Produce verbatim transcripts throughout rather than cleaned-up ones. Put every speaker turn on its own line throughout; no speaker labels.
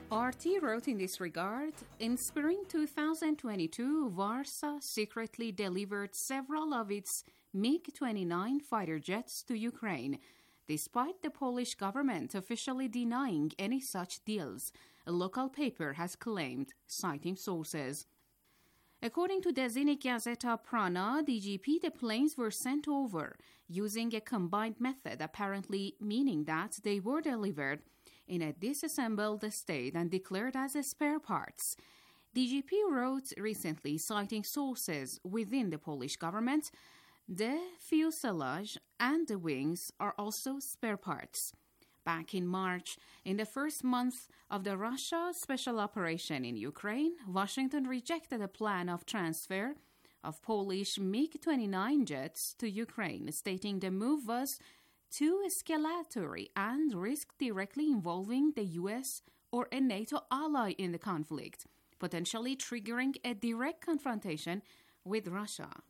R T wrote in this regard, in spring two thousand twenty-two, Warsaw secretly delivered several of its MiG twenty-nine fighter jets to Ukraine, despite the Polish government officially denying any such deals, a local paper has claimed, citing sources. According to Dezhnik Gazeta Prana, D G P, the planes were sent over using a combined method, apparently meaning that they were delivered in a disassembled state and declared as a spare parts. D G P wrote recently, citing sources within the Polish government, the fuselage and the wings are also spare parts. Back in March, in the first month of the Russia special operation in Ukraine, Washington rejected a plan of transfer of Polish MiG twenty-nine jets to Ukraine, stating the move was too escalatory and risked directly involving the U S or a NATO ally in the conflict, potentially triggering a direct confrontation with Russia.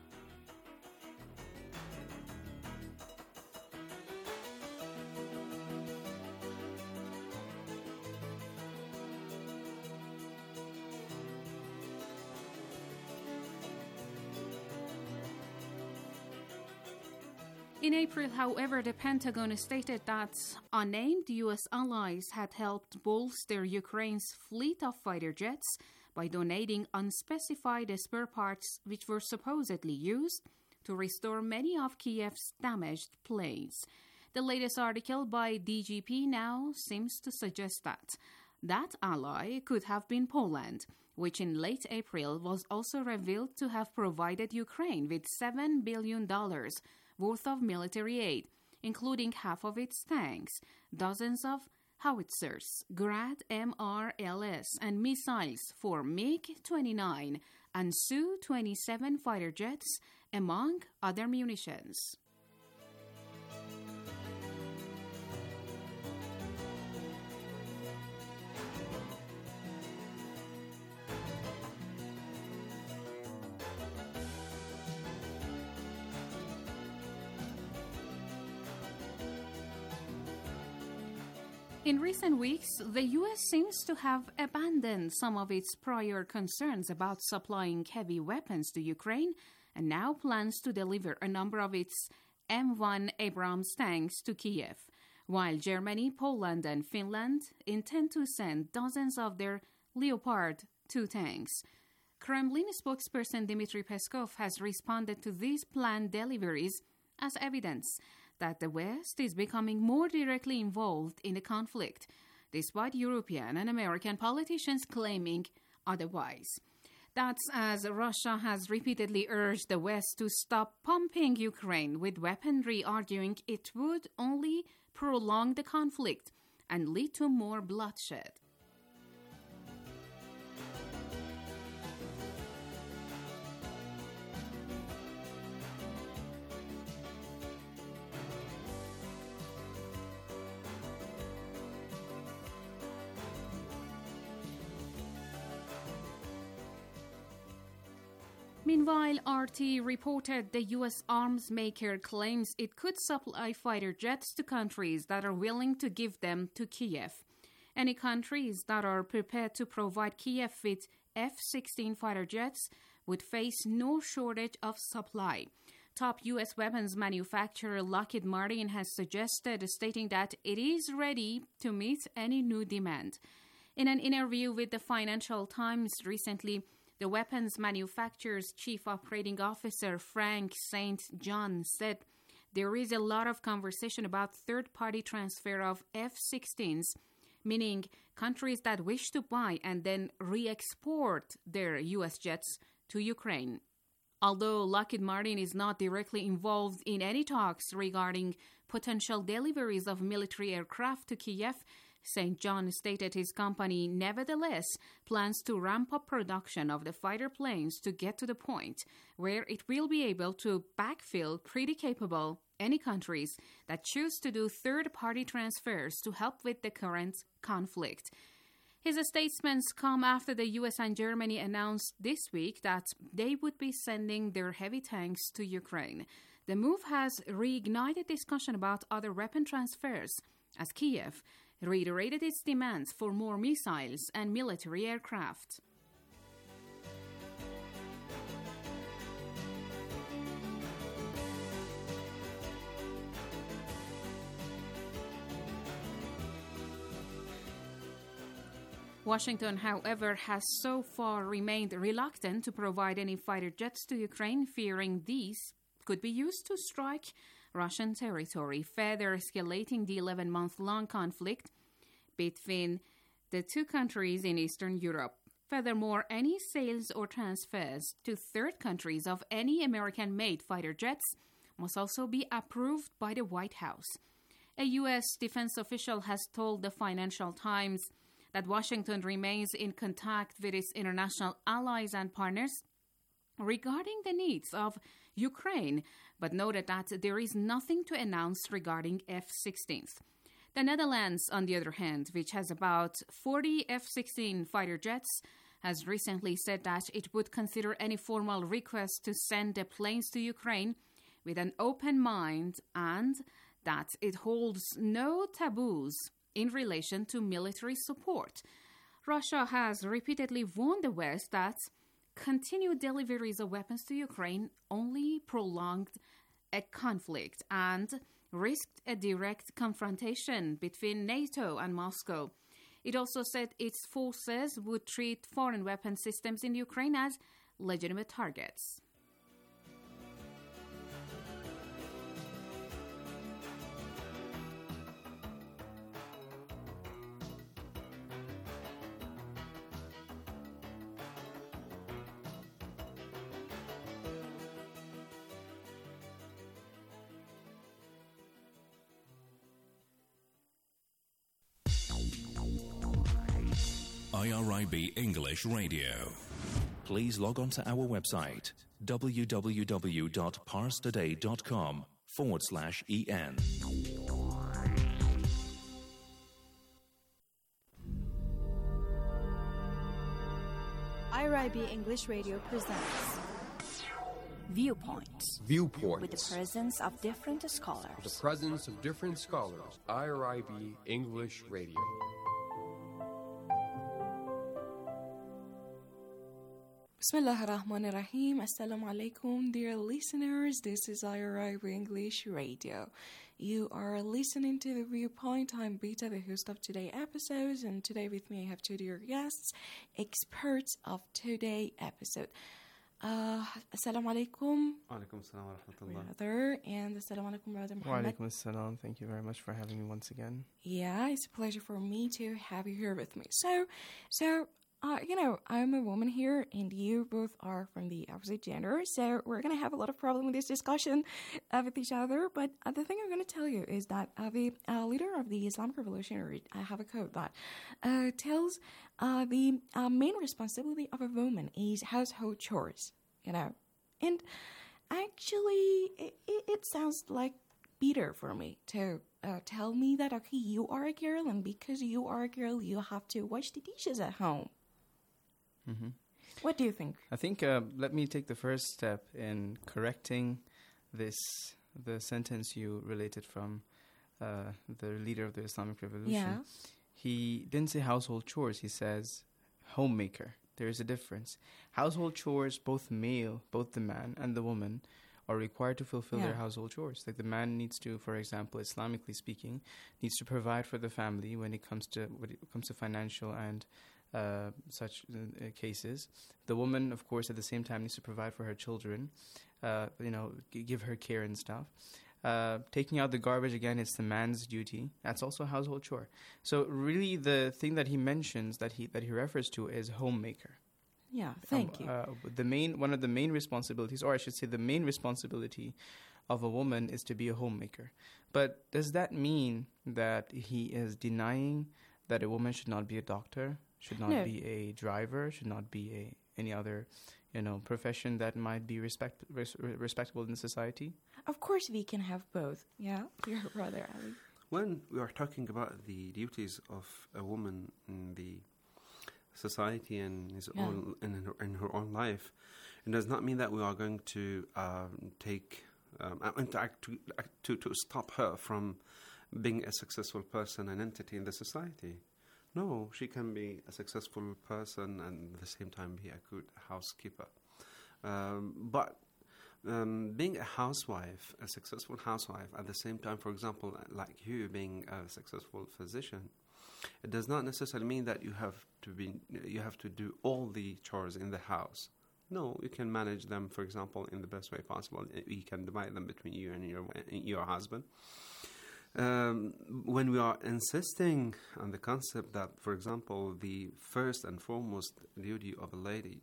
In April, however, the Pentagon stated that unnamed U S allies had helped bolster Ukraine's fleet of fighter jets by donating unspecified spare parts which were supposedly used to restore many of Kiev's damaged planes. The latest article by D G P now seems to suggest that that ally could have been Poland, which in late April was also revealed to have provided Ukraine with seven billion dollars worth of military aid, including half of its tanks, dozens of howitzers, Grad M R L S, and missiles for MiG twenty-nine and Su twenty-seven fighter jets, among other munitions. In recent weeks, the U S seems to have abandoned some of its prior concerns about supplying heavy weapons to Ukraine and now plans to deliver a number of its M one Abrams tanks to Kiev, while Germany, Poland, and Finland intend to send dozens of their Leopard two tanks. Kremlin spokesperson Dmitry Peskov has responded to these planned deliveries as evidence that the West is becoming more directly involved in the conflict, despite European and American politicians claiming otherwise. That's as Russia has repeatedly urged the West to stop pumping Ukraine with weaponry, arguing it would only prolong the conflict and lead to more bloodshed. Meanwhile, R T reported the U S arms maker claims it could supply fighter jets to countries that are willing to give them to Kiev. Any countries that are prepared to provide Kiev with F sixteen fighter jets would face no shortage of supply. Top U S weapons manufacturer Lockheed Martin has suggested, stating that it is ready to meet any new demand. In an interview with the Financial Times recently, the weapons manufacturer's chief operating officer, Frank Saint John, said there is a lot of conversation about third-party transfer of F sixteens, meaning countries that wish to buy and then re-export their U S jets to Ukraine. Although Lockheed Martin is not directly involved in any talks regarding potential deliveries of military aircraft to Kiev, Saint John stated his company nevertheless plans to ramp up production of the fighter planes to get to the point where it will be able to backfill pretty capable any countries that choose to do third-party transfers to help with the current conflict. His statements come after the U S and Germany announced this week that they would be sending their heavy tanks to Ukraine. The move has reignited discussion about other weapon transfers, as Kiev reiterated its demands for more missiles and military aircraft. Washington, however, has so far remained reluctant to provide any fighter jets to Ukraine, fearing these could be used to strike Russian territory, further escalating the eleven-month-long conflict between the two countries in Eastern Europe. Furthermore, any sales or transfers to third countries of any American-made fighter jets must also be approved by the White House. A U S defense official has told the Financial Times that Washington remains in contact with its international allies and partners regarding the needs of Ukraine, but noted that there is nothing to announce regarding F sixteens. The Netherlands, on the other hand, which has about forty F sixteen fighter jets, has recently said that it would consider any formal request to send the planes to Ukraine with an open mind and that it holds no taboos in relation to military support. Russia has repeatedly warned the West that continued deliveries of weapons to Ukraine only prolonged a conflict and risked a direct confrontation between NATO and Moscow. It also said its forces would treat foreign weapon systems in Ukraine as legitimate targets.
I R I B English Radio. Please log on to our website, www.parstoday.com forward slash EN.
I R I B English Radio presents Viewpoints.
Viewpoints.
With the presence of different scholars.
With the presence of different scholars. I R I B English Radio.
Bismillahirrahmanirrahim. Assalamu alaikum, dear listeners. This is I R I B English Radio. You are listening to The Viewpoint. I'm Beta, the host of today's episodes, and today with me I have two dear guests, experts of today's episode. Uh, Assalamu alaikum.
Alaikum assalam wa rahmatullah.
Brother, and Assalamu alaikum, Brother
Wa
Muhammad.
alaikum assalam. Thank you very much for having me once again.
Yeah, it's a pleasure for me to have you here with me. So, so, Uh, you know, I'm a woman here, and you both are from the opposite gender, so we're going to have a lot of problem with this discussion uh, with each other. But uh, the thing I'm going to tell you is that uh, the uh, leader of the Islamic Revolutionary, I have a quote that uh, tells uh, the uh, main responsibility of a woman is household chores, you know. And actually, it, it, it sounds like bitter for me to uh, tell me that, okay, you are a girl, and because you are a girl, you have to wash the dishes at home.
Mm-hmm.
What do you think?
I think uh, let me take the first step in correcting this, the sentence you related from uh, the leader of the Islamic Revolution.
Yeah.
He didn't say household chores, he says homemaker. There is a difference. Household chores, both male, both the man and the woman, are required to fulfill
Yeah.
their household chores. Like the man needs to, for example, Islamically speaking, needs to provide for the family when it comes to when it comes to financial and uh, such uh, cases. The woman, of course, at the same time needs to provide for her children, uh, you know, g- give her care and stuff. Uh, taking out the garbage, again, it's the man's duty. That's also a household chore. So really the thing that he mentions, that he that he refers to, is homemaker.
Yeah, thank
Um,
you.
Uh, the main one of the main responsibilities, or I should say, the main responsibility of a woman is to be a homemaker. But does that mean that he is denying that a woman should not be a doctor, should not
No.
be a driver, should not be a any other, you know, profession that might be respect res- respectable in society?
Of course, we can have both. Yeah, your brother Ali.
When we are talking about the duties of a woman in the society and his
Yeah.
own in her, in her own life, it does not mean that we are going to um, take um, uh, interact to, to to stop her from being a successful person, an entity in the society. No, she can be a successful person and at the same time be a good housekeeper. Um, but um, being a housewife, a successful housewife, at the same time, for example, like you being a successful physician, it does not necessarily mean that you have to be you have to do all the chores in the house. No, you can manage them, for example, in the best way possible. You can divide them between you and your your husband. Um, when we are insisting on the concept that, for example, the first and foremost duty of a lady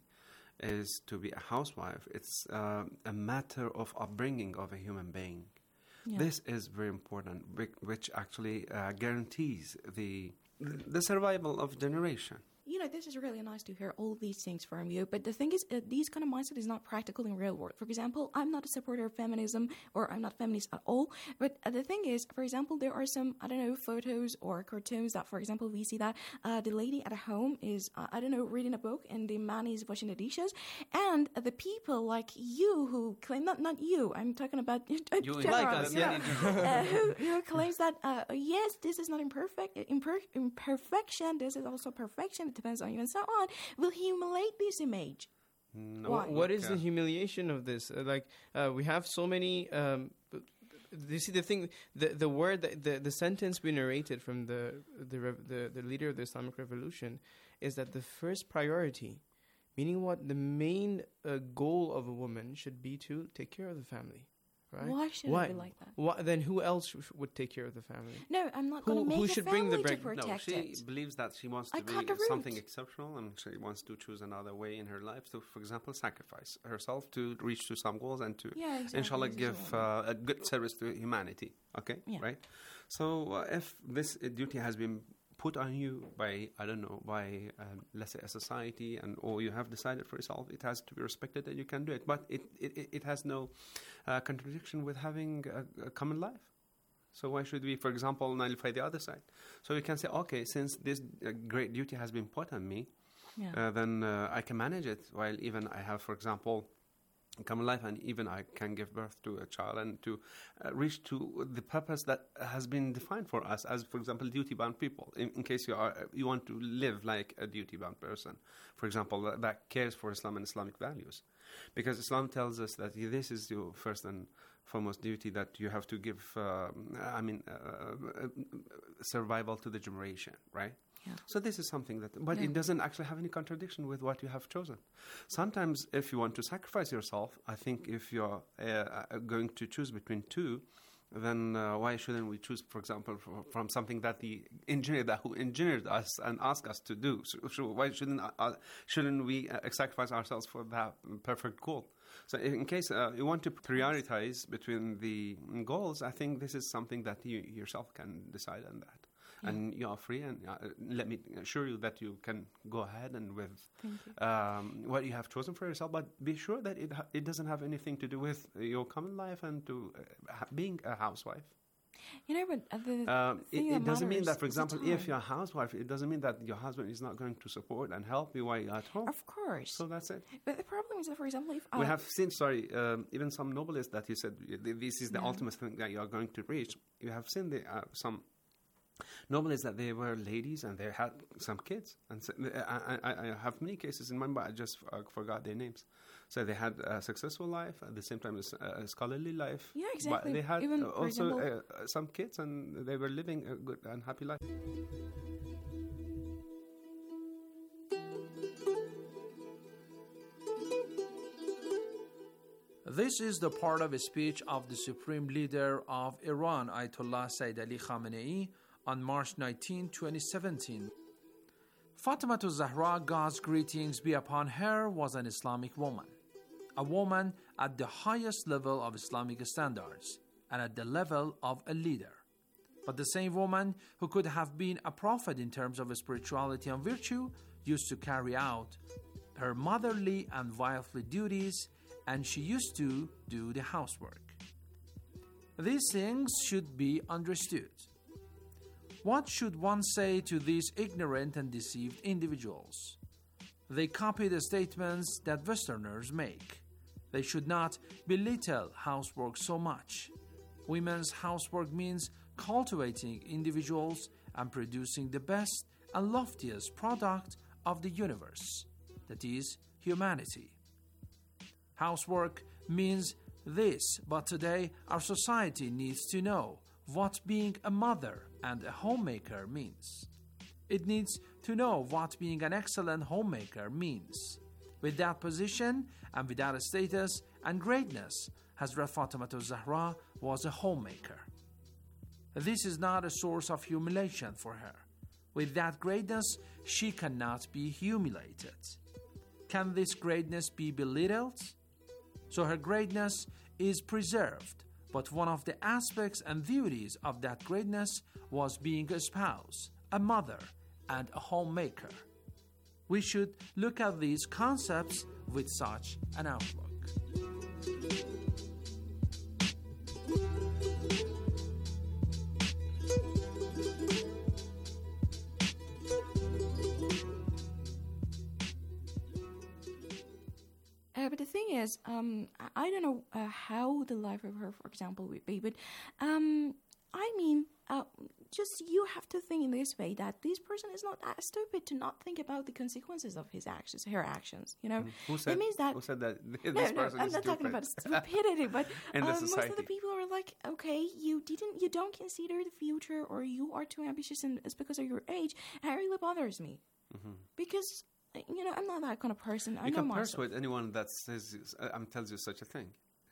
is to be a housewife, it's uh, a matter of upbringing of a human being. Yeah. This is very important, which actually uh, guarantees the the survival of generation.
You know, this is really nice to hear all these things from you, but the thing is, uh, these kind of mindset is not practical in real world. For example, I'm not a supporter of feminism, or I'm not feminist at all, but uh, the thing is, for example, there are some, I don't know, photos or cartoons that, for example, we see that uh, the lady at home is, uh, I don't know, reading a book, and the man is washing the dishes, and uh, the people like you who claim, not not you, I'm talking about uh,
you
general,
like us,
yeah, uh, who, who claims that, uh, yes, this is not imperfect, imper- imperfection, this is also perfection, it depends on you and so on, will humiliate this image.
No.
Why?
What is the humiliation of this? Uh, like, uh, we have so many... Um, you see, the thing, the the word, that, the the sentence we narrated from the the, rev- the the leader of the Islamic Revolution is that the first priority, meaning what, the main uh, goal of a woman should be to take care of the family. Right?
Why should
Why?
it be like that?
Why, then who else sh- would take care of the family?
No, I'm not
Who-
going to make
who
a
should
family
bring the
to
break-
protect
No, she
it.
believes that she wants to
I
be
cut the
something
root.
exceptional, and she wants to choose another way in her life to, for example, sacrifice herself to reach to some goals and to,
Yeah, exactly.
inshallah,
This is
give
what I
uh, a good service to humanity. Okay,
Yeah.
right? So uh, if this uh, duty has been put on you by, I don't know, by, um, let's say, a society, and or you have decided for yourself, it has to be respected and you can do it. But it, it, it has no uh, contradiction with having a, a common life. So why should we, for example, nullify the other side? So you can say, okay, since this uh, great duty has been put on me,
Yeah.
uh, then uh, I can manage it, while even I have, for example, common life, and even I can give birth to a child and to uh, reach to the purpose that has been defined for us as, for example, duty-bound people. In, in case you are you want to live like a duty-bound person, for example, that, that cares for Islam and Islamic values, because Islam tells us that this is your first and foremost duty, that you have to give, um, I mean, uh, uh, survival to the generation, right?
Yeah.
So this is something that, but
Yeah.
it doesn't actually have any contradiction with what you have chosen. Sometimes if you want to sacrifice yourself, I think if you're uh, uh, going to choose between two, then uh, why shouldn't we choose, for example, for, from something that the engineer that who engineered us and asked us to do? So, so why shouldn't uh, shouldn't we uh, sacrifice ourselves for that perfect goal? So in case uh, you want to prioritize between the goals, I think this is something that you yourself can decide on that. Yeah. And you are free, and uh, let me assure you that you can go ahead and with um, what you have chosen for yourself, but be sure that it ha- it doesn't have anything to do with your common life and to uh, ha- being a housewife.
You know, but uh, the
Um, it,
thing
it
that
doesn't mean
matters
that, for
is the
example,
time.
if you're a housewife, it doesn't mean that your husband is not going to support and help you while you're at home.
Of course.
So that's it.
But the problem is that, for example, if
We
uh,
have seen, sorry, um, even some novelists that you said uh, this is the
Yeah.
ultimate thing that you are going to reach. You have seen the, uh, some novelists that they were ladies and they had some kids. And so, I, I, I have many cases in mind, but I just uh, forgot their names. So they had a successful life at the same time as a scholarly life.
Yeah, exactly.
But they had
Even,
uh,
for
also
example-
uh, some kids, and they were living a good and happy life.
This is the part of a speech of the Supreme Leader of Iran, Ayatollah Sayyid Ali Khamenei, on March nineteenth, twenty seventeen. Fatima Zahra, God's greetings be upon her, was an Islamic woman. A woman at the highest level of Islamic standards and at the level of a leader. But the same woman who could have been a prophet in terms of spirituality and virtue used to carry out her motherly and wifely duties, and she used to do the housework. These things should be understood. What should one say to these ignorant and deceived individuals? They copy the statements that Westerners make. They should not belittle housework so much. Women's housework means cultivating individuals and producing the best and loftiest product of the universe, that is, humanity. Housework means this, but today our society needs to know what being a mother and a homemaker means. It needs to know what being an excellent homemaker means. With that position and with that status and greatness, Hazrat Fatima Zahra was a homemaker. This is not a source of humiliation for her. With that greatness, she cannot be humiliated. Can this greatness be belittled? So her greatness is preserved, but one of the aspects and duties of that greatness was being a spouse, a mother, and a homemaker. We should look at these concepts with such an outlook.
Uh, but the thing is, um, I, I don't know uh, how the life of her, for example, would be, but um, I mean, uh, just you have to think in this way that this person is not that stupid to not think about the consequences of his actions, her actions. You know,
Who said,
it means that
who said that this
no,
person
no,
is
I'm not
stupid?
talking about stupidity, but
In
um,
the
most of
society.
the people are like, okay, you didn't, you don't consider the future, or you are too ambitious, and it's because of your age. And it really bothers me
Mhm.
because you know I'm not that kind of person. I
You
know
can
myself.
persuade anyone that says, uh, um, tells you such a thing.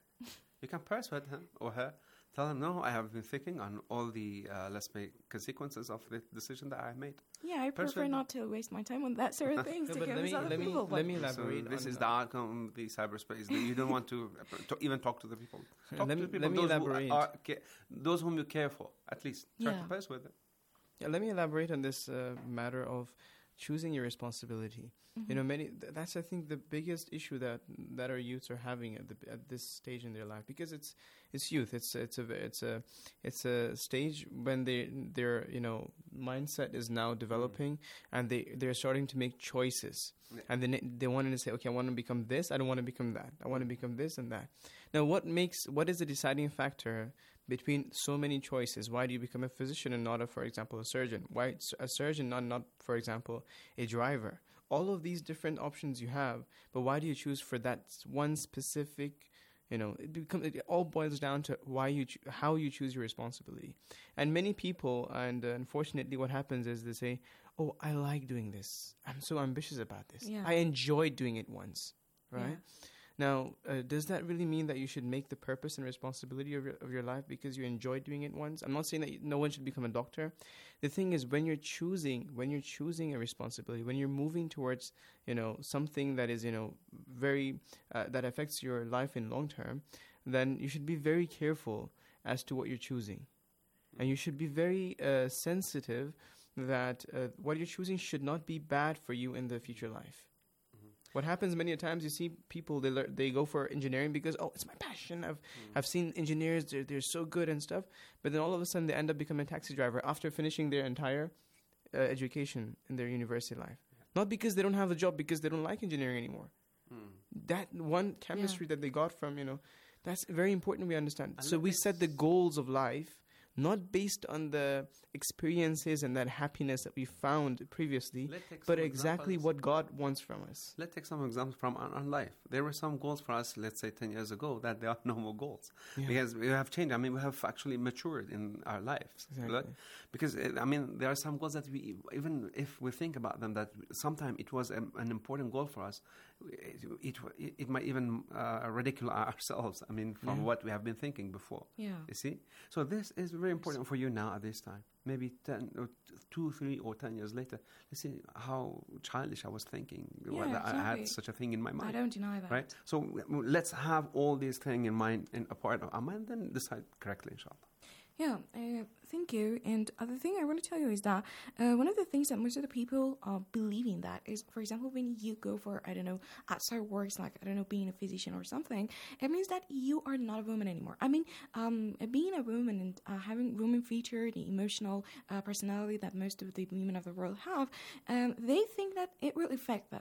You can persuade him or her. Tell them, no, I have been thinking on all the, uh, let's make consequences of the decision that I made.
Yeah, I prefer
Persuade-
not to waste my time on that sort of things
No,
to
but let
convince
me-
other
let me-
people.
let
but-
me
So
elaborate
this
on
is
that.
the outcome of the cyberspace. that You don't want to, uh, to even talk to the people. Talk
Let
to
me-
the people.
let me
those,
elaborate.
Who are, ca- those whom you care for, at least. Try
Yeah.
to persuade them.
Yeah, let me elaborate on this uh, matter of choosing your responsibility. You know, many th- that's I think the biggest issue that that our youths are having at the at this stage in their life, because it's it's youth. It's it's a it's a it's a stage when they their you know mindset is now developing, and they they're starting to make choices,
Yeah.
and then they wanted to say, okay, I want to become this. I don't want to become that. I want to become this and that. Now, what makes what is the deciding factor between so many choices? Why do you become a physician and not, a, for example, a surgeon? Why a surgeon, not, not, for example, a driver? All of these different options you have, but why do you choose for that one specific, you know, it, become, it all boils down to why you cho- how you choose your responsibility. And many people, and uh, unfortunately what happens is they say, oh, I like doing this. I'm so ambitious about this.
Yeah.
I enjoyed doing it once, right?
Yeah.
Now, uh, does that really mean that you should make the purpose and responsibility of your, of your life because you enjoyed doing it once? I'm not saying that you, no one should become a doctor. The thing is, when you're choosing, when you're choosing a responsibility, when you're moving towards, you know, something that is, you know, very, uh, that affects your life in long term, then you should be very careful as to what you're choosing. And you should be very uh, sensitive that uh, what you're choosing should not be bad for you in the future life. What happens many a times, you see people, they lear- they go for engineering because, oh, it's my passion. I've
Mm.
I've seen engineers, they're, they're so good and stuff. But then all of a sudden they end up becoming a taxi driver after finishing their entire uh, education in their university life. Not because they don't have a job, because they don't like engineering anymore.
Mm.
That one chemistry that they got from, you know, that's very important we understand.
And
So
let
we
me
set the goals of life not based on the experiences and that happiness that we found previously,
Let's take
but
some
exactly
examples.
what God wants from us.
Let's take some examples from our own life. There were some goals for us, let's say ten years ago, that there are no more goals.
Yeah.
Because we have changed. I mean, we have actually matured in our lives.
Exactly.
Right? Because, uh, I mean, there are some goals that we, even if we think about them, that sometime it was a, an important goal for us, it, it, it might even uh, ridicule ourselves, I mean, from
Yeah.
what we have been thinking before.
Yeah.
You see? So this is very important for you now at this time. Maybe ten or t- two, three, or ten years later. Let's see how childish I was thinking.
Yeah,
whether I
exactly.
had such a thing in my
I
mind.
don't deny that.
Right? So w- w- let's have all these things in mind and a part of our mind, then decide correctly, inshallah.
Yeah, uh, thank you. And other thing I want to tell you is that uh, one of the things that most of the people uh, believe in that is, for example, when you go for, I don't know, outside works, like, I don't know, being a physician or something, it means that you are not a woman anymore. I mean, um, being a woman and uh, having woman feature, the emotional uh, personality that most of the women of the world have, um, they think that it will affect that.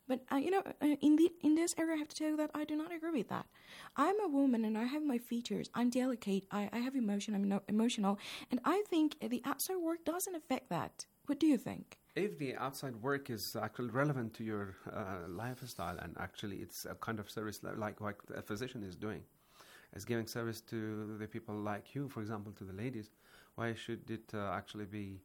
But uh, you know, uh, in the in this area, I have to tell you that I do not agree with that. I'm a woman, and I have my features. I'm delicate. I, I have emotion. I'm no, emotional, and I think the outside work doesn't affect that. What do you think?
If the outside work is actually relevant to your uh, lifestyle, and actually it's a kind of service like like a physician is doing, is giving service to the people like you, for example, to the ladies, why should it uh, actually be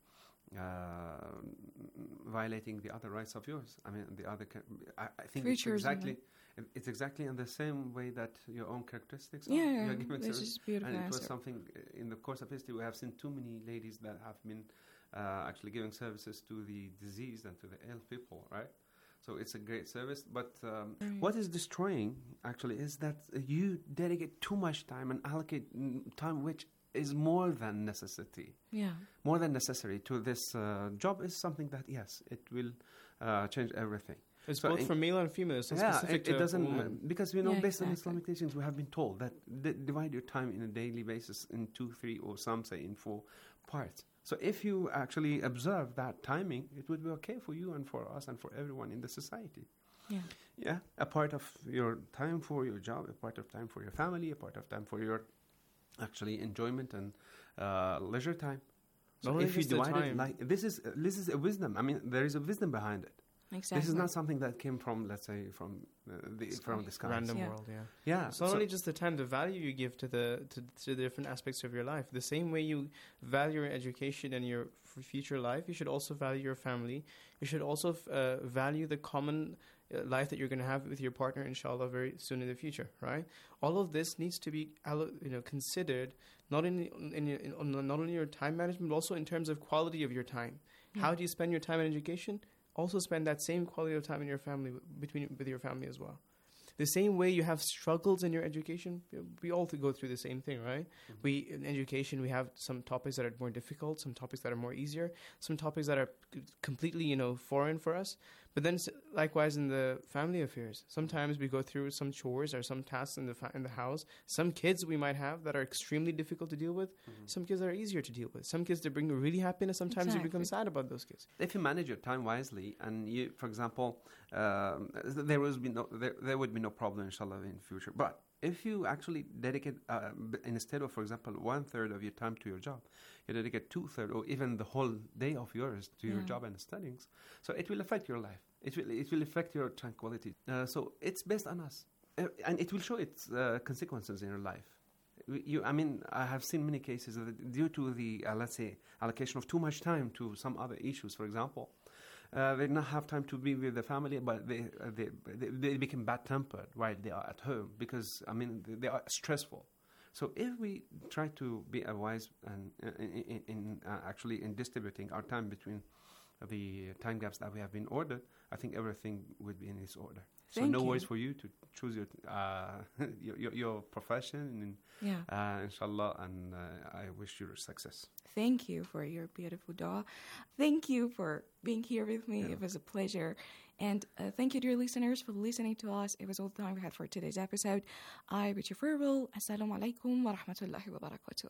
uh, violating the other rights of yours? I mean, the other. Ca- I, I think it's exactly it's exactly in the same way that your own characteristics are.
Yeah, yeah.
You're giving
This
service.
is beautiful.
And it was
answer.
something in the course of history we have seen too many ladies that have been uh, actually giving services to the diseased and to the ill people, right? So it's a great service, but um,
Mm.
what is destroying actually is that you dedicate too much time and allocate mm, time which is more than necessity,
Yeah.
more than necessary to this uh, job is something that, yes, it will uh, change everything.
It's
So
both
in-
for male and female. It's not
Yeah,
specific
it,
to
it doesn't,
women.
uh, because, you know,
Yeah,
based on
exactly.
Islamic teachings, we have been told that d- divide your time in a daily basis in two, three, or some say in four parts. So if you actually observe that timing, it would be okay for you and for us and for everyone in the society.
Yeah.
Yeah, a part of your time for your job, a part of time for your family, a part of time for your actually enjoyment and uh, leisure time. So
Not only
if you
just the
divide it
time.
like this is uh, this is a wisdom. I mean, there is a wisdom behind it.
Exactly.
This is not something that came from, let's say, from uh, the from the skies.
Random
Yeah.
world, yeah.
Yeah.
It's not
so-
only just the time, the value you give to the to, to the different aspects of your life. The same way you value your education and your f- future life, you should also value your family. You should also f- uh, value the common uh, life that you're going to have with your partner, inshallah, very soon in the future, right? All of this needs to be, allo- you know, considered not in, in, your, in on not only your time management, but also in terms of quality of your time. How do you spend your time in education? Also spend that same quality of time in your family, between with your family as well. The same way you have struggles in your education, we all go through the same thing, right?
Mm-hmm.
We in education we have some topics that are more difficult, some topics that are more easier, some topics that are c- completely, you know, foreign for us. But then, s- likewise, in the family affairs, sometimes we go through some chores or some tasks in the fa- in the house. Some kids we might have that are extremely difficult to deal with.
Mm-hmm.
Some kids that are easier to deal with. Some kids that bring you really happiness. Sometimes you become
Exactly.
sad about those kids.
If you manage your time wisely, and you, for example, um, there would be no there, there would be no problem, inshallah, in the future. But if you actually dedicate, uh, b- instead of, for example, one third of your time to your job, you dedicate two third or even the whole day of yours to your
Yeah.
job and studies, so it will affect your life. It will it will affect your tranquility. Uh, so it's based on us, uh, and it will show its uh, consequences in your life. We- You, I mean, I have seen many cases that due to the, uh, let's say, allocation of too much time to some other issues, for example, uh, they not have time to be with the family, but they, uh, they, they they become bad-tempered while they are at home because, I mean, they, they are stressful. So if we try to be a wise and uh, in, in, in uh, actually in distributing our time between the time gaps that we have been ordered, I think everything would be in its order. So
Thank
no
you.
worries for you to choose your uh, your, your your profession, and
Yeah.
uh, inshallah, and uh, I wish you success.
Thank you for your beautiful dua. Thank you for being here with me. It was a pleasure. And uh, thank you, dear listeners, for listening to us. It was all the time we had for today's episode. I bid you farewell. Assalamu alaikum wa rahmatullahi wa barakatuh.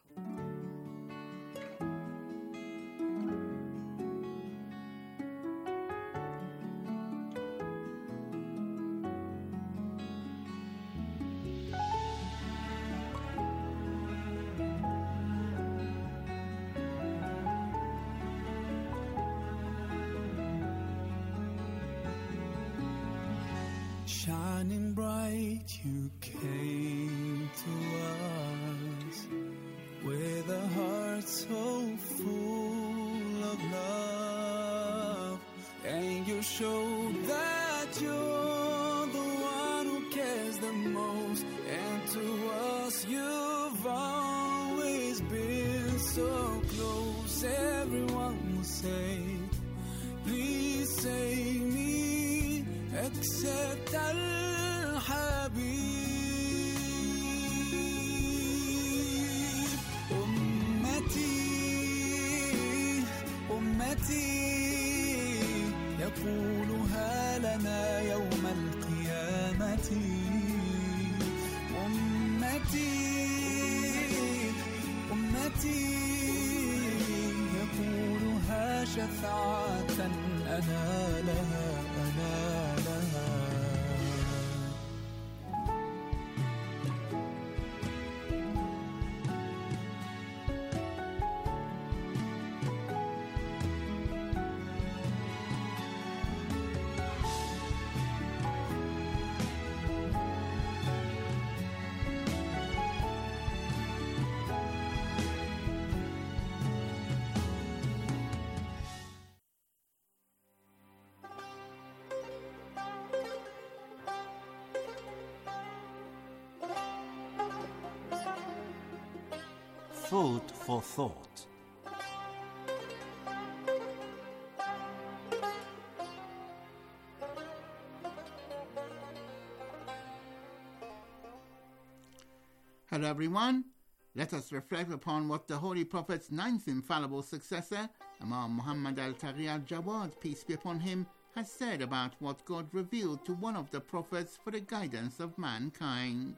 Shining bright, you came to us with a heart so full of love, and you showed that you're the one who cares the most, and to us you've always been so close. Everyone will say, please save me, except Al-Habib. Ummati, Ummati, يقولها لنا يوم القيامة. أمتي أمتي يقولها شفاعة أنا لها أنا لها
Food for thought.
Hello everyone. Let us reflect upon what the Holy Prophet's ninth infallible successor, Imam Muhammad al-Taghi al-Jawad, peace be upon him, has said about what God revealed to one of the prophets for the guidance of mankind.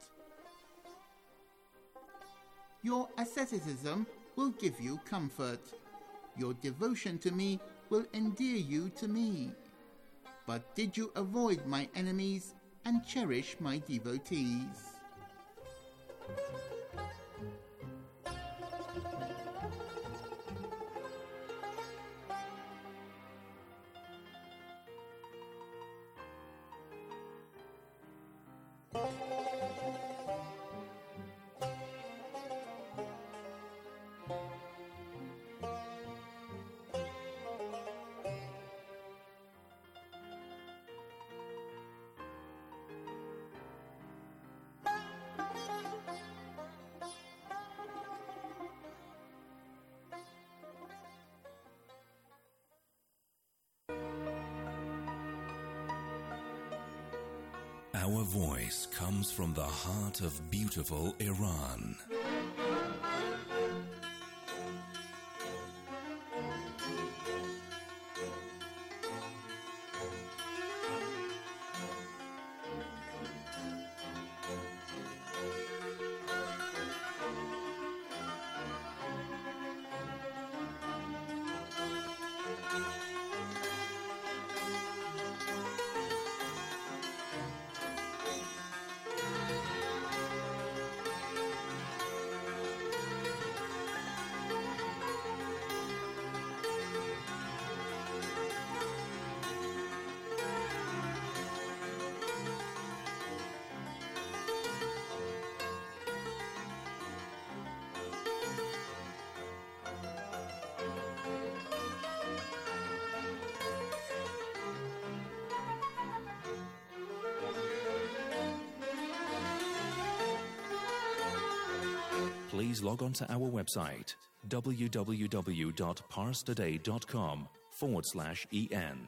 Your asceticism will give you comfort. Your devotion to me will endear you to me. But did you avoid my enemies and cherish my devotees?
Our voice comes from the heart of beautiful Iran. Please log on to our website, www.parstoday.com forward slash en.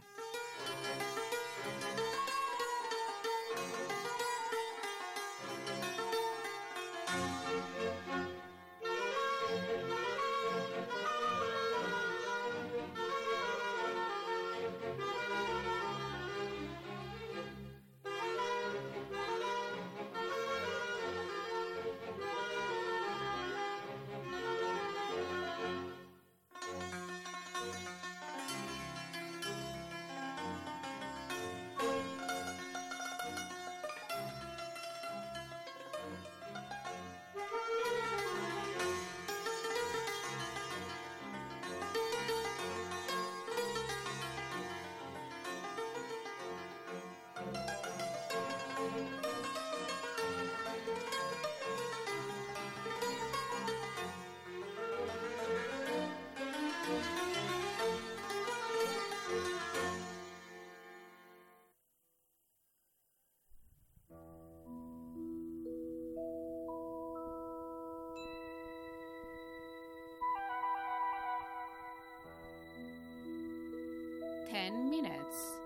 Ten minutes.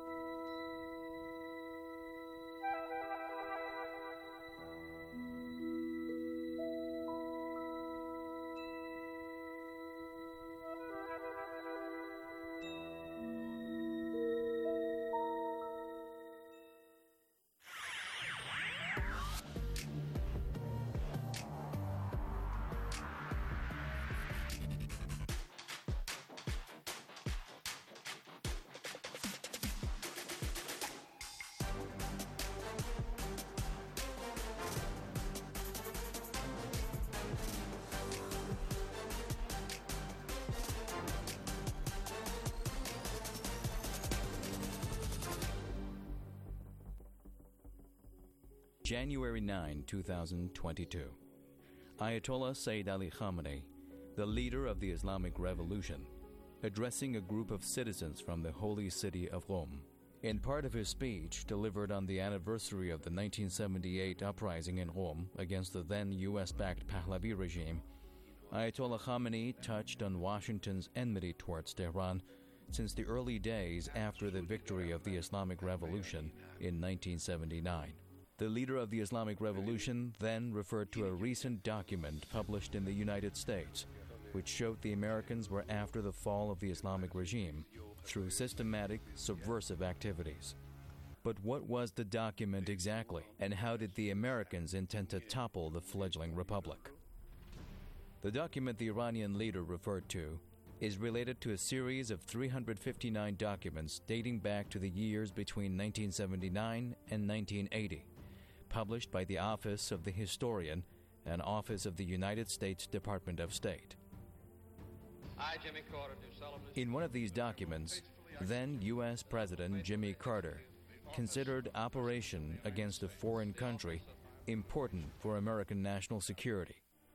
January ninth, two thousand twenty-two. Ayatollah Sayyid Ali Khamenei, the leader of the Islamic Revolution, addressing a group of citizens from the holy city of Qom. In part of his speech delivered on the anniversary of the nineteen seventy-eight uprising in Qom against the then U S-backed Pahlavi regime, Ayatollah Khamenei touched on Washington's enmity towards Tehran since the early days after the victory of the Islamic Revolution in nineteen seventy-nine. The leader of the Islamic Revolution then referred to a recent document published in the United States, which showed the Americans were after the fall of the Islamic regime through systematic subversive activities. But what was the document exactly, and how did the Americans intend to topple the fledgling republic? The document the Iranian leader referred to is related to a series of three hundred fifty-nine documents dating back to the years between nineteen seventy-nine and nineteen eighty, published by the Office of the Historian and Office of the United States Department of State.
I, Jimmy Carter, do solemnly...
In one of these documents, then U S President Jimmy Carter considered operation against a foreign country important for American national security.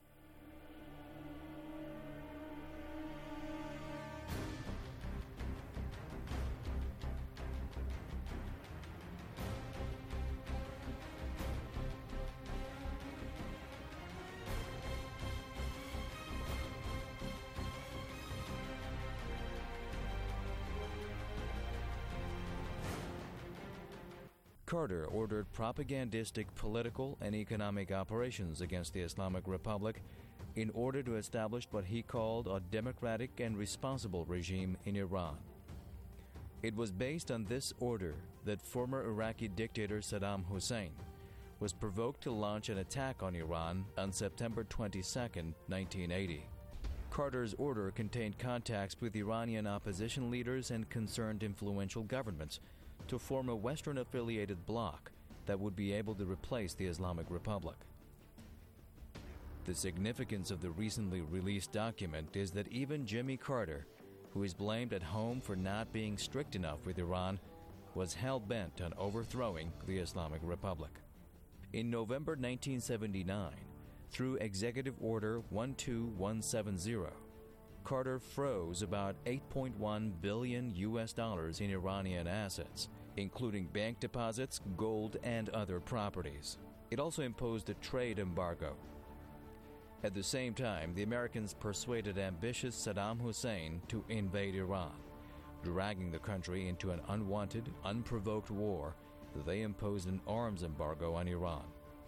Carter ordered propagandistic political and economic operations against the Islamic Republic in order to establish what he called a democratic and responsible regime in Iran. It was based on this order that former Iraqi dictator Saddam Hussein was provoked to launch an attack on Iran on September twenty-second, nineteen eighty. Carter's order contained contacts with Iranian opposition leaders and concerned influential governments to form a Western-affiliated bloc that would be able to replace the Islamic Republic. The significance of the recently released document is that even Jimmy Carter, who is blamed at home for not being strict enough with Iran, was hell-bent on overthrowing the Islamic Republic. In November nineteen seventy-nine, through Executive Order one two one seven zero, Carter froze about eight point one billion U S dollars in Iranian assets, including bank deposits, gold, and other properties. It also imposed a trade embargo. At the same time, the Americans persuaded ambitious Saddam Hussein to invade Iran, dragging the country into an unwanted, unprovoked war. They imposed an arms embargo on Iran.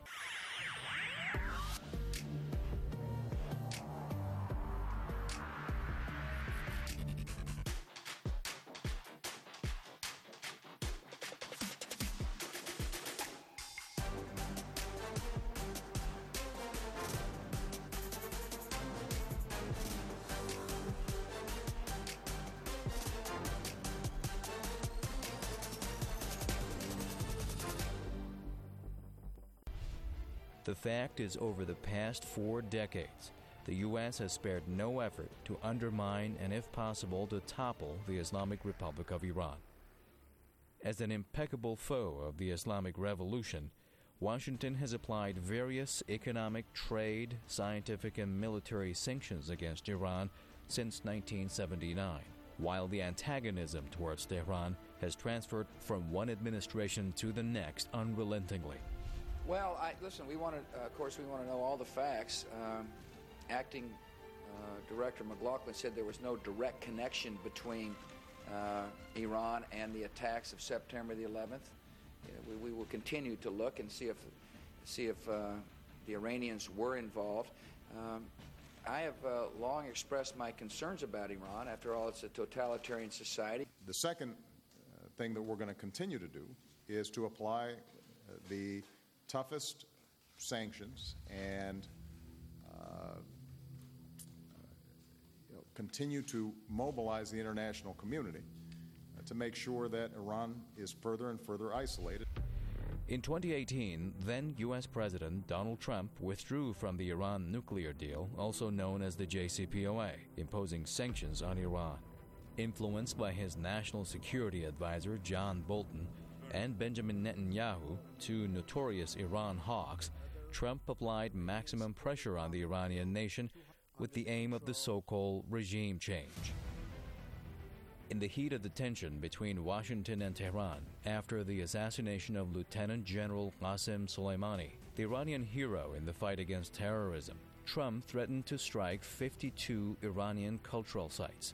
The fact is, over the past four decades, the U S has spared no effort to undermine and, if possible, to topple the Islamic Republic of Iran. As an impeccable foe of the Islamic Revolution, Washington has applied various economic, trade, scientific, and military sanctions against Iran since nineteen seventy-nine, while the antagonism towards Tehran has transferred from one administration to the next unrelentingly.
Well, I, listen, we want to, uh, of course, we want to know all the facts. Um, acting uh, Director McLaughlin said there was no direct connection between uh, Iran and the attacks of September the eleventh. You know, we, we will continue to look and see if, see if uh, the Iranians were involved. Um, I have uh, long expressed my concerns about Iran. After all, it's a totalitarian society.
The second uh, thing that we're going to continue to do is to apply uh, the toughest sanctions and uh, you know, continue to mobilize the international community uh, to make sure that Iran is further and further isolated.
In twenty eighteen, then U S President Donald Trump withdrew from the Iran nuclear deal, also known as the J C P O A, imposing sanctions on Iran. Influenced by his national security advisor John Bolton and Benjamin Netanyahu, two notorious Iran hawks, Trump applied maximum pressure on the Iranian nation with the aim of the so-called regime change. In the heat of the tension between Washington and Tehran after the assassination of Lieutenant General Qasem Soleimani, the Iranian hero in the fight against terrorism, Trump threatened to strike fifty-two Iranian cultural sites.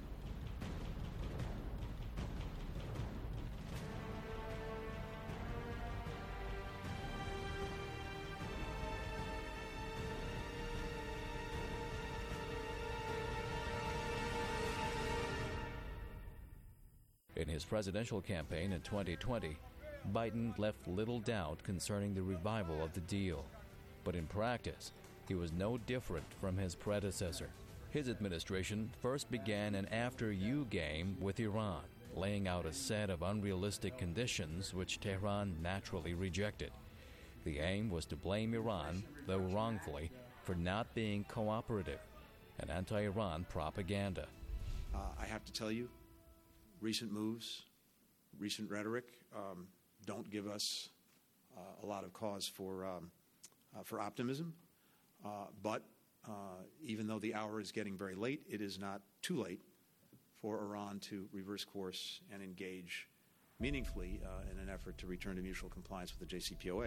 In his presidential campaign in twenty twenty, Biden left little doubt concerning the revival of the deal. But in practice, he was no different from his predecessor. His administration first began an after-you game with Iran, laying out a set of unrealistic conditions which Tehran naturally rejected. The aim was to blame Iran, though wrongfully, for not being cooperative, and anti-Iran propaganda.
Uh, I have to tell you, recent moves, recent rhetoric um, don't give us uh, a lot of cause for um, uh, for optimism. Uh, but uh, even though the hour is getting very late, it is not too late for Iran to reverse course and engage meaningfully uh, in an effort to return to mutual compliance with the J C P O A.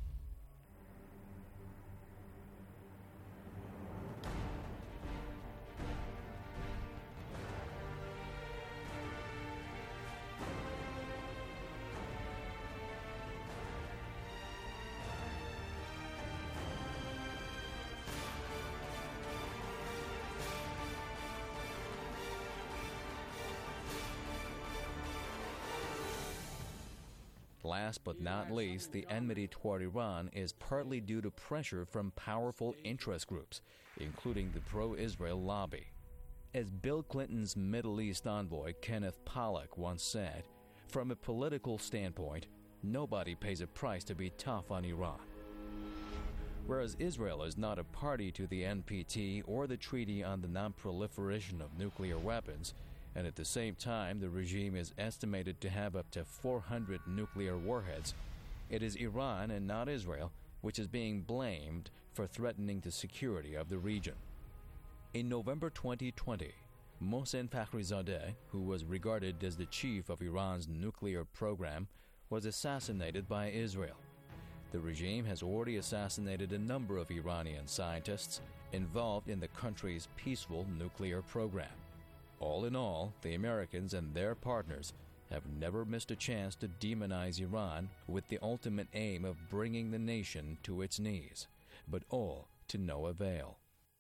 Last but not least, the enmity toward Iran is partly due to pressure from powerful interest groups, including the pro-Israel lobby. As Bill Clinton's Middle East envoy Kenneth Pollack once said, from a political standpoint, nobody pays a price to be tough on Iran. Whereas Israel is not a party to the N P T or the Treaty on the Non-Proliferation of Nuclear Weapons, and at the same time the regime is estimated to have up to four hundred nuclear warheads, it is Iran and not Israel which is being blamed for threatening the security of the region. In November twenty twenty, Mohsen Fakhrizadeh, who was regarded as the chief of Iran's nuclear program, was assassinated by Israel. The regime has already assassinated a number of Iranian scientists involved in the country's peaceful nuclear program. All in all, the Americans and their partners have never missed a chance to demonize Iran with the ultimate aim of bringing the nation to its knees, but all to no avail.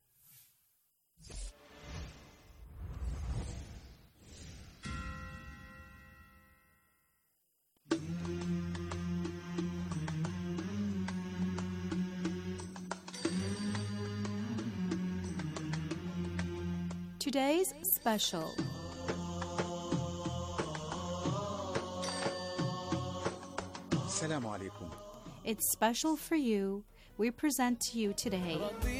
Today's special.
Assalamu alaikum.
It's special for you. We present to you today.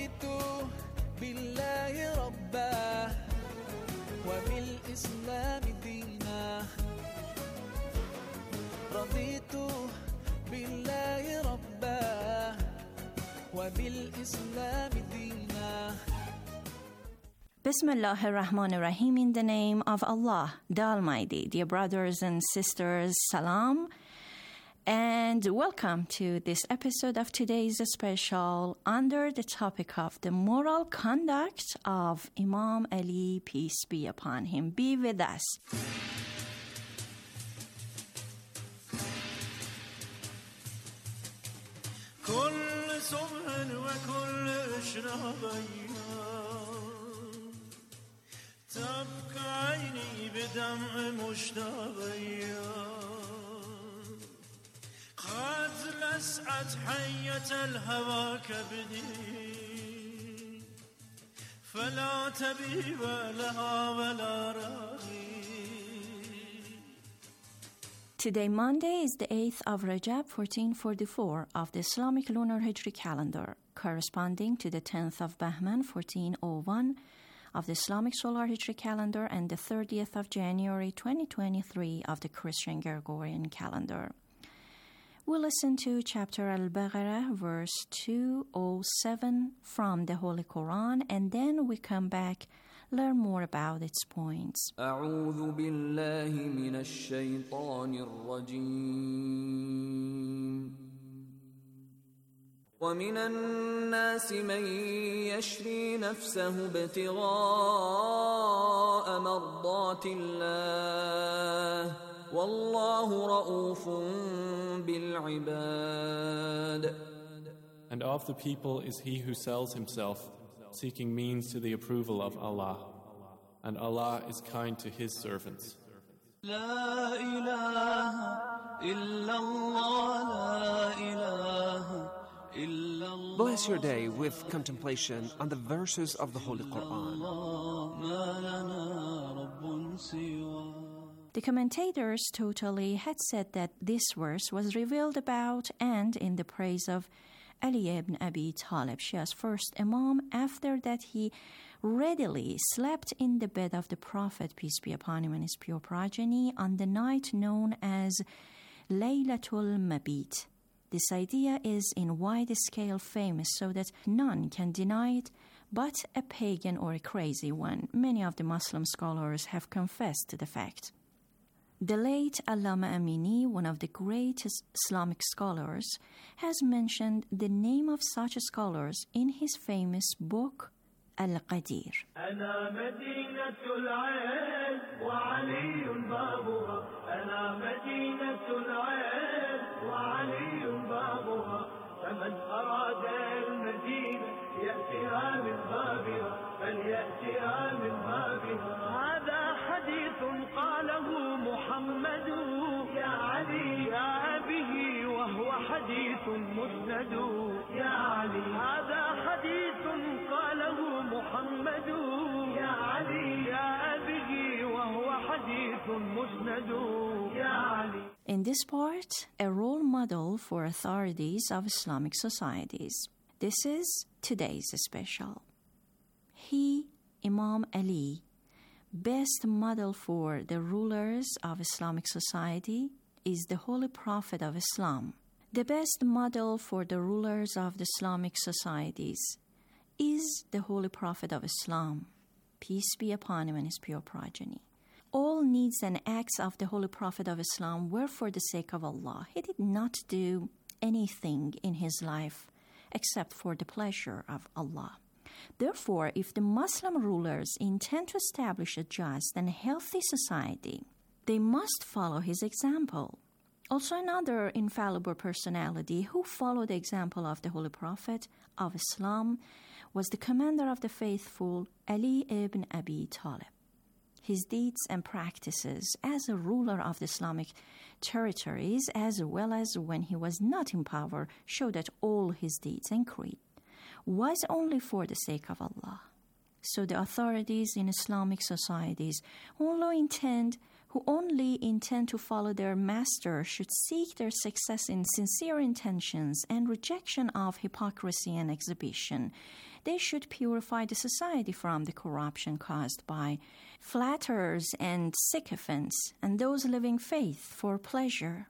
Bismillah ar-Rahman ar-Rahim, in the name of Allah, the Almighty. Dear brothers and sisters, salam, and welcome to this episode of today's special under the topic of the moral conduct of Imam Ali, peace be upon him. Be with us.
تبقى عيني بدمع مشتاقية قد لسعت حية الهوى كبدي فلا تبيب لها ولا راغي.
Today, Monday, is the eighth of Rajab, fourteen forty-four of the Islamic lunar Hijri calendar, corresponding to the tenth of Bahman, fourteen oh one of the Islamic solar Hijri calendar, and the thirtieth of January, twenty twenty-three of the Christian Gregorian calendar. We'll listen to chapter Al-Baqarah, verse two oh seven from the Holy Quran, and then we come back, learn more about its points.
أعوذ بالله من الشيطان الرجيم ومن الناس من يشري نفسه ابتغاء مرضات الله والله رؤوف بالعباد.
And of the people is he who sells himself, seeking means to the approval of Allah, and Allah is kind to His servants.
لا إله إلا الله لا إله إلا الله.
Bless your day with contemplation on the verses of the Holy Quran.
ما لنا رب سواه.
The commentators totally had said that this verse was revealed about and in the praise of Ali ibn Abi Talib, Shia's first Imam, after that he readily slept in the bed of the Prophet, peace be upon him and his pure progeny, on the night known as Laylatul Mabit. This idea is in wide scale famous so that none can deny it but a pagan or a crazy one. Many of the Muslim scholars have confessed to the fact. The late Allama Amini, one of the greatest Islamic scholars, has mentioned the name of such scholars in his famous book, Al-Qadir.
أنا مدينة العين وعلي بابها أنا مدينة العين وعلي بابها فمن أراد المدينة يأتيها من بابها فليأتيها من بابها. هذا حديث قاله محمد يا علي يا به وهو حديث مسند يا علي. هذا حديث قاله محمد يا علي يا به وهو حديث مسند يا علي.
In this part, a role model for authorities of Islamic societies. This is today's special. He, Imam Ali, best model for the rulers of Islamic society, is the Holy Prophet of Islam. The best model for the rulers of the Islamic societies is the Holy Prophet of Islam, peace be upon him and his pure progeny. All needs and acts of the Holy Prophet of Islam were for the sake of Allah. He did not do anything in his life except for the pleasure of Allah. Therefore, if the Muslim rulers intend to establish a just and healthy society, they must follow his example. Also, another infallible personality who followed the example of the Holy Prophet of Islam was the commander of the faithful, Ali ibn Abi Talib. His deeds and practices as a ruler of the Islamic territories, as well as when he was not in power, show that all his deeds and creed was only for the sake of Allah. So the authorities in Islamic societies who only intend, who only intend to follow their master should seek their success in sincere intentions and rejection of hypocrisy and exhibition. They should purify the society from the corruption caused by flatterers and sycophants and those living faith for pleasure.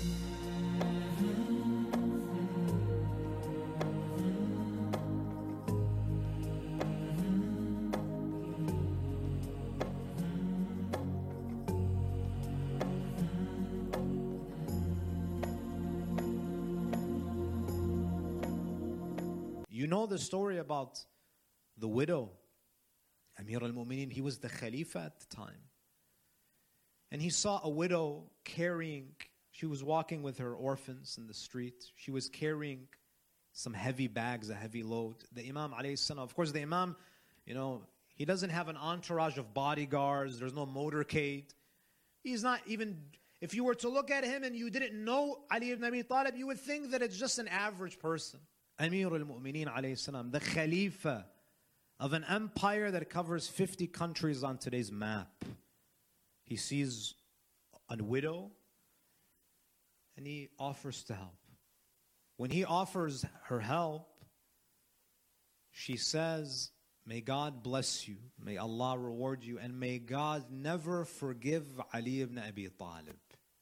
You know the story about the widow, Amir al-Mu'mineen. He was the Khalifa at the time. And he saw a widow carrying, she was walking with her orphans in the street. She was carrying some heavy bags, a heavy load. The Imam alayhi salam, of course the Imam, you know, he doesn't have an entourage of bodyguards. There's no motorcade. He's not even, if you were to look at him and you didn't know Ali ibn Abi Talib, you would think that it's just an average person. Amir al-Mu'mineen alayhi salam, the Khalifa of an empire that covers fifty countries on today's map. He sees a widow and he offers to help. When he offers her help, she says, "May God bless you, may Allah reward you, and may God never forgive Ali ibn Abi Talib."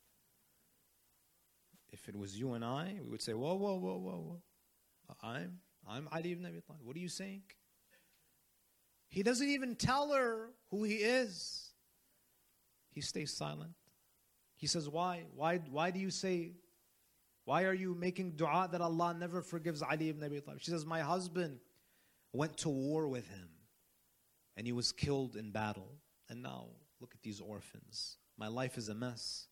If it was you and I, we would say, whoa, whoa, whoa, whoa, whoa. I'm, I'm Ali ibn Abi Talib. What are you saying? He doesn't even tell her who he is. He stays silent. He says, why? Why, why do you say Why are you making dua that Allah never forgives Ali ibn Abi Talib? She says, my husband went to war with him and he was killed in battle. And now, look at these orphans. My life is a mess.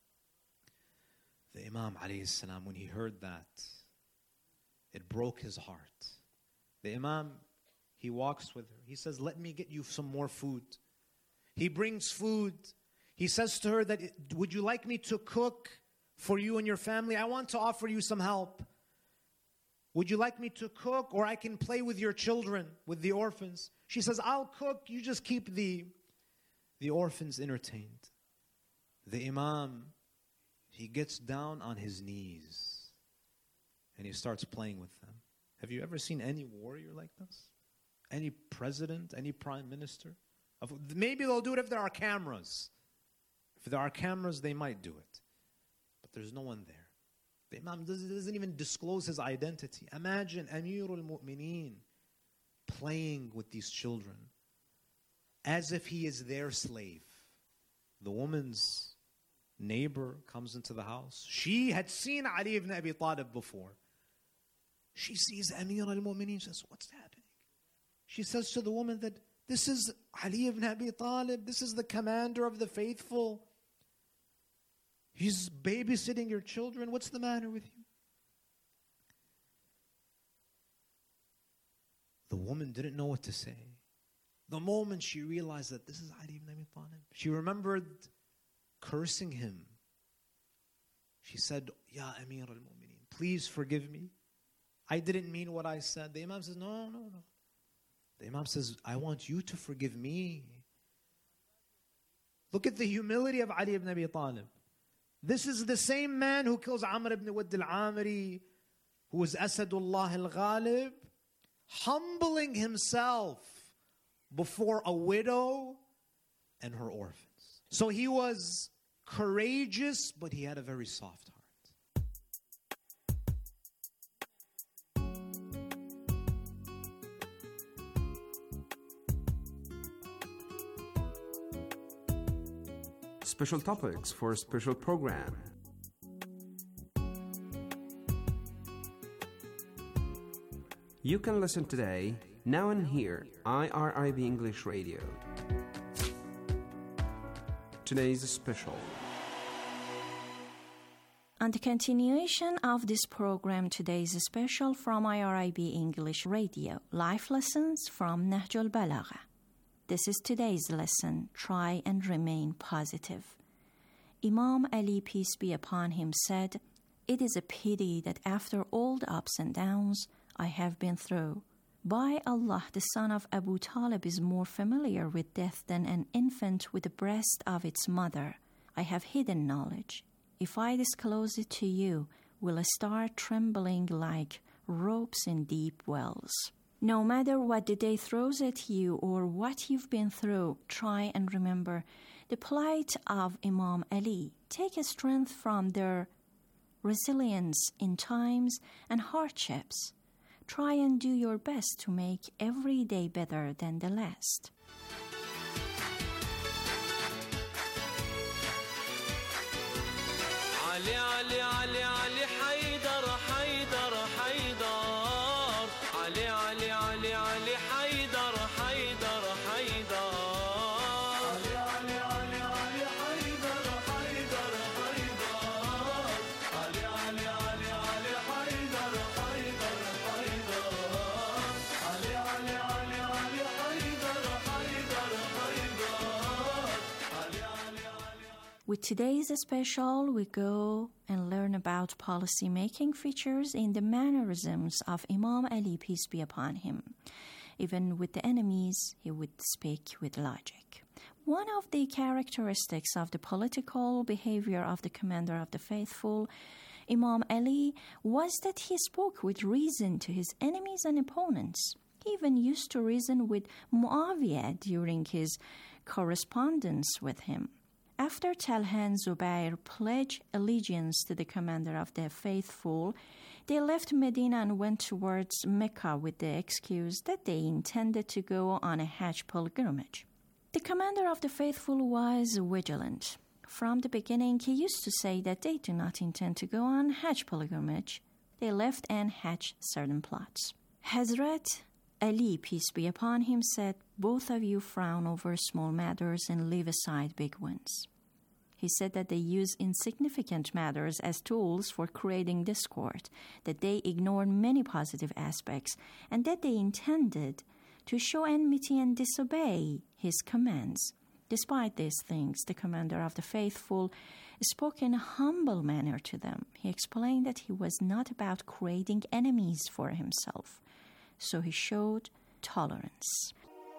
The Imam alayhi salam, when he heard that, it broke his heart. The Imam, he walks with her. He says, let me get you some more food. He brings food. He says to her that, would you like me to cook for you and your family? I want to offer you some help. Would you like me to cook, or I can play with your children, with the orphans? She says, I'll cook, you just keep the, the orphans entertained. The Imam, he gets down on his knees and he starts playing with them. Have you ever seen any warrior like this? Any president, any prime minister? Maybe they'll do it if there are cameras. If there are cameras, they might do it. But there's no one there. The Imam doesn't even disclose his identity. Imagine Amirul Mu'mineen playing with these children as if he is their slave. The woman's neighbor comes into the house. She had seen Ali ibn Abi Talib before. She sees Amir al-Mu'mineen. She says, what's happening? She says to the woman that this is Ali ibn Abi Talib. This is the commander of the faithful. He's babysitting your children. What's the matter with you? The woman didn't know what to say. The moment she realized that this is Ali ibn Abi Talib, she remembered cursing him. She said, Ya Amir al-Mu'mineen, please forgive me. I didn't mean what I said. The Imam says, no, no, no. The Imam says, I want you to forgive me. Look at the humility of Ali ibn Abi Talib. This is the same man who kills Amr ibn Wadd al-Amiri, who was Asadullah al-Ghalib, humbling himself before a widow and her orphans. So he was courageous, but he had a very soft heart.
Special topics for a special program. You can listen today, now and here, I R I B English Radio. Today's special.
On the continuation of this program, today's special from I R I B English Radio, Life Lessons from Nahjul Balagha. This is today's lesson, Try and Remain Positive. Imam Ali, peace be upon him, said, It is a pity that after all the ups and downs I have been through, by Allah, the son of Abu Talib is more familiar with death than an infant with the breast of its mother. I have hidden knowledge. If I disclose it to you, will start trembling like ropes in deep wells. No matter what the day throws at you or what you've been through, try and remember the plight of Imam Ali. Take a strength from their resilience in times and hardships. Try and do your best to make every day better than the last.
Ali, Ali, Ali, Ali, Haydar, Haydar, Haydar. Ali, Ali, Ali, Ali, Haydar, Haydar, Haydar. Ali, Ali, Ali, Ali, Haydar, Haydar, Haydar. Ali, Ali, Ali, Ali, Haydar, Haydar, Haydar. Ali, Ali, Ali, Ali, Haydar, Haydar, Haydar. Ali, Ali, Ali.
With today's special, we go and learn about policy-making features in the mannerisms of Imam Ali, peace be upon him. Even with the enemies, he would speak with logic. One of the characteristics of the political behavior of the commander of the faithful, Imam Ali, was that he spoke with reason to his enemies and opponents. He even used to reason with Muawiyah during his correspondence with him. After Talha and Zubair pledged allegiance to the commander of the faithful, they left Medina and went towards Mecca with the excuse that they intended to go on a Hajj pilgrimage. The commander of the faithful was vigilant. From the beginning, he used to say that they do not intend to go on Hajj pilgrimage. They left and hatched certain plots. Hazrat Ali, peace be upon him, said, "Both of you frown over small matters and leave aside big ones." He said that they use insignificant matters as tools for creating discord, that they ignored many positive aspects, and that they intended to show enmity and disobey his commands. Despite these things, the commander of the faithful spoke in a humble manner to them. He explained that he was not about creating enemies for himself, so he showed tolerance.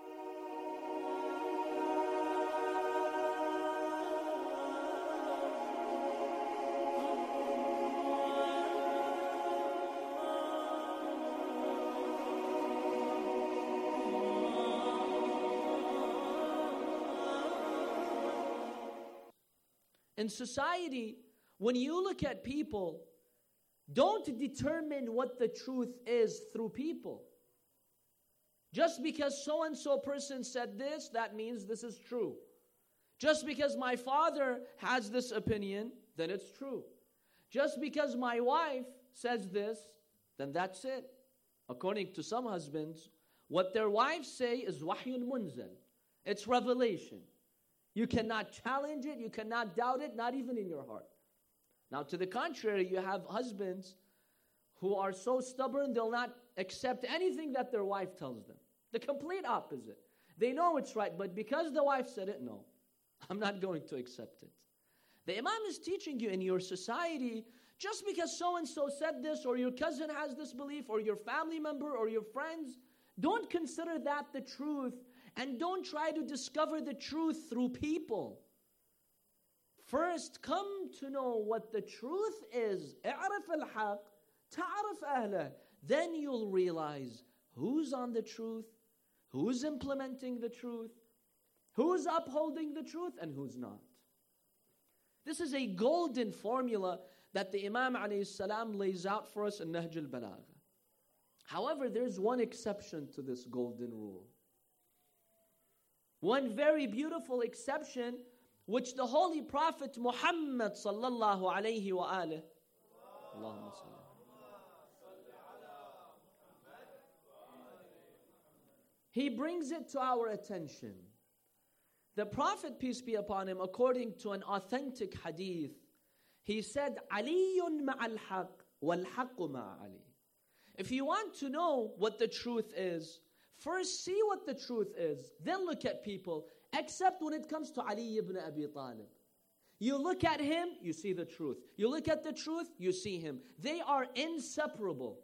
In society, when you look at people, don't determine what the truth is through people. Just because so-and-so person said this, that means this is true. Just because my father has this opinion, then it's true. Just because my wife says this, then that's it. According to some husbands, what their wives say is wahyun munzal. It's revelation. You cannot challenge it, you cannot doubt it, not even in your heart. Now, to the contrary, you have husbands who are so stubborn, they'll not accept anything that their wife tells them. The complete opposite. They know it's right, but because the wife said it, no, I'm not going to accept it. The Imam is teaching you in your society, just because so-and-so said this, or your cousin has this belief, or your family member, or your friends, don't consider that the truth. And don't try to discover the truth through people. First, come to know what the truth is. اعرف الحق, تعرف أهله. Then you'll realize who's on the truth, who's implementing the truth, who's upholding the truth, and who's not. This is a golden formula that the Imam alayhi salam lays out for us in Nahj al-Balagha. However, there's one exception to this golden rule. One very beautiful exception, which the Holy Prophet Muhammad sallallahu alayhi wa alihi, Allahumma salli. He brings it to our attention. The Prophet, peace be upon him, according to an authentic hadith, he said, "Aliyun ma'al haq wal haqqu ma'a Ali." If you want to know what the truth is, first see what the truth is, then look at people, except when it comes to Ali ibn Abi Talib. You look at him, you see the truth. You look at the truth, you see him. They are inseparable.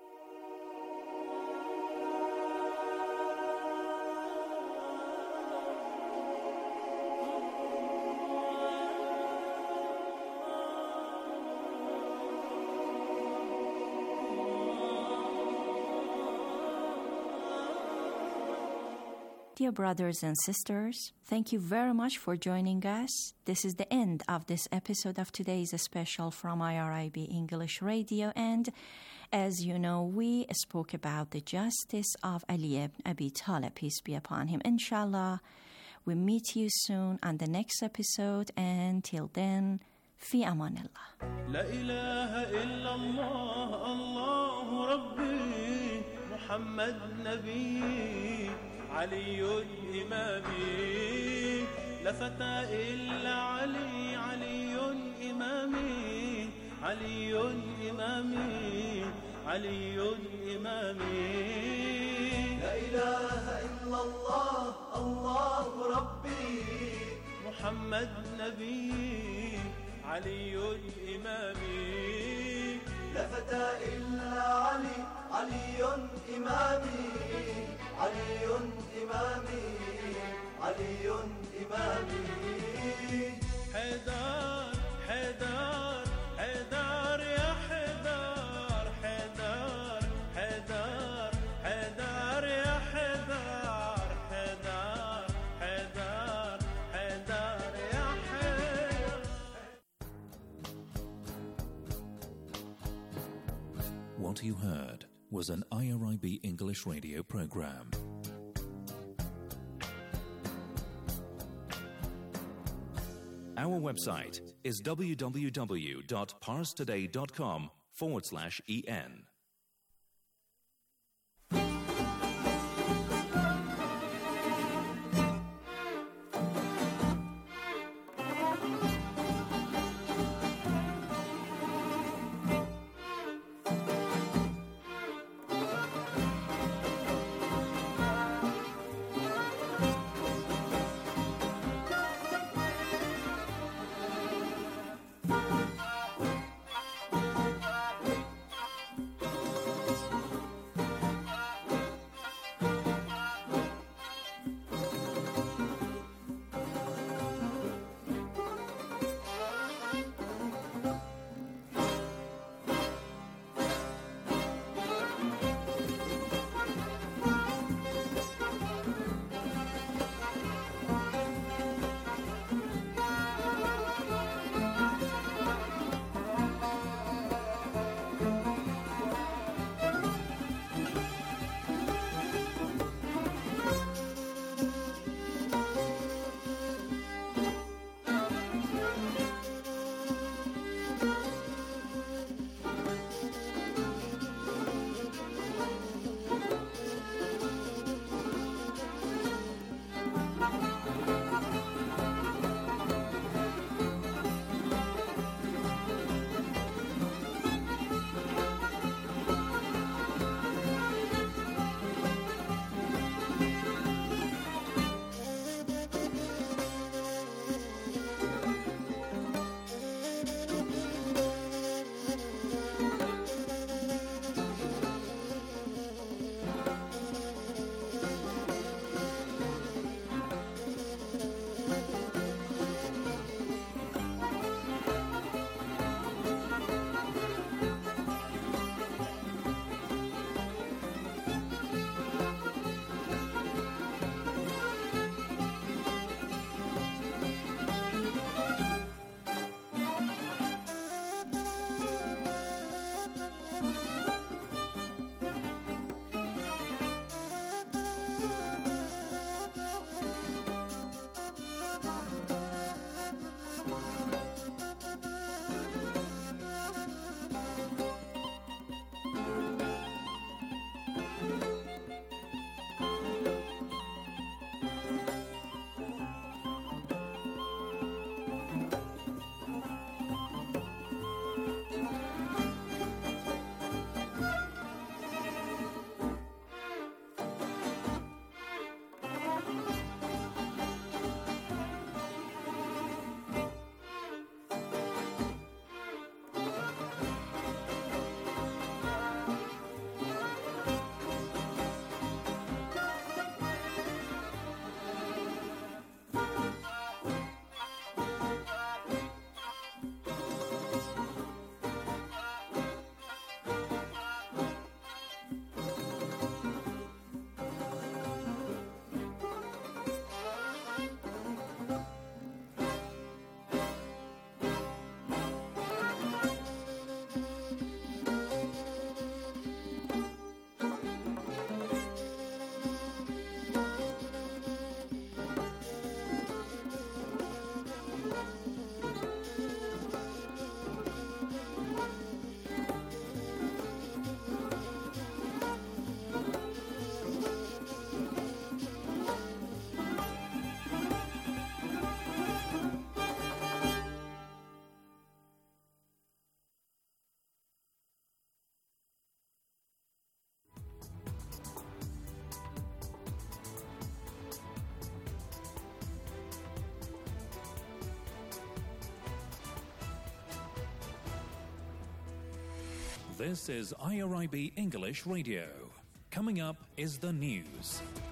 Dear brothers and sisters, thank you very much for joining us. This is the end of this episode of today's special from I R I B English Radio. And as you know, we spoke about the justice of Ali ibn Abi Talib, peace be upon him. Inshallah, we meet you soon on the next episode. Until then, fi amanillah.
La ilaha illallah, Allahu Rabbi, Muhammad Nabi. علي إمامي لا فتى إلا علي علي إمامي علي إمامي علي إمامي لا إله إلا الله الله ربي محمد نبي علي إمامي لا فتى إلا علي علي إمامي علي إمامي علي إمامي حيدر حيدر حيدر يا حيدر حيدر حيدر حيدر يا حيدر حيدر حيدر حيدر يا حيدر.
What you heard was an I R I B English radio program. Our website is www.parstoday.com forward slash en. This is I R I B English Radio. Coming up is the news.